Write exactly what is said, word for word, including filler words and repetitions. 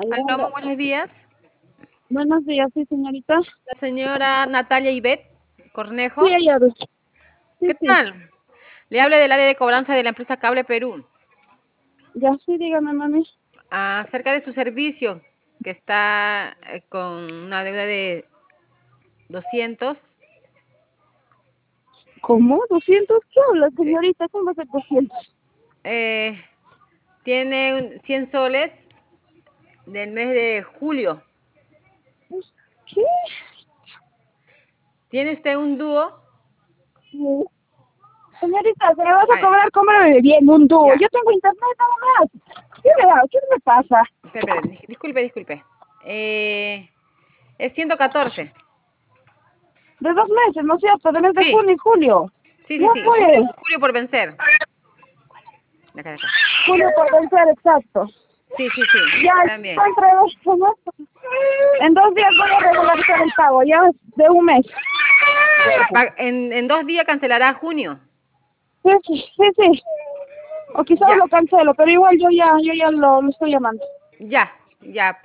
Aló, muy buenos días. Buenos días, sí, señorita. La señora Natalia Ivette Sí, Cornejo. ella, sí, ¿Qué sí. tal? Le habla del área de cobranza de la empresa Cable Perú. Ya sí, dígame, mami. Acerca de su servicio, que está eh, con una deuda de doscientos. ¿Cómo? ¿Doscientos? ¿Qué habla, eh, señorita? ¿Cómo va a ser doscientos? eh, tiene un- cien soles del mes de julio. ¿Qué? ¿Tiene usted un dúo? Eh, Señorita, ¿se me vas a Ah, cobrar? Cómprame bien un dúo. ya, Yo tengo internet nada más. ¿Qué me da? ¿Qué me pasa? espera, espera, dis- disculpe, disculpe. Eh, es ciento catorce. De dos meses, ¿no es cierto? De mes de Sí, junio y julio. sí, sí, Ya sí. Julio, fue. julio por vencer. De acá, de acá. Julio por vencer, exacto. Sí, sí, sí, Ya, también. está entre dos semanas. En dos días voy a regularizar el pago, ya de un mes. Pa- En, en dos días cancelará junio. Sí, sí, sí, sí. O quizás Ya, lo cancelo, pero igual yo ya, yo ya lo, lo estoy llamando. ya, ya.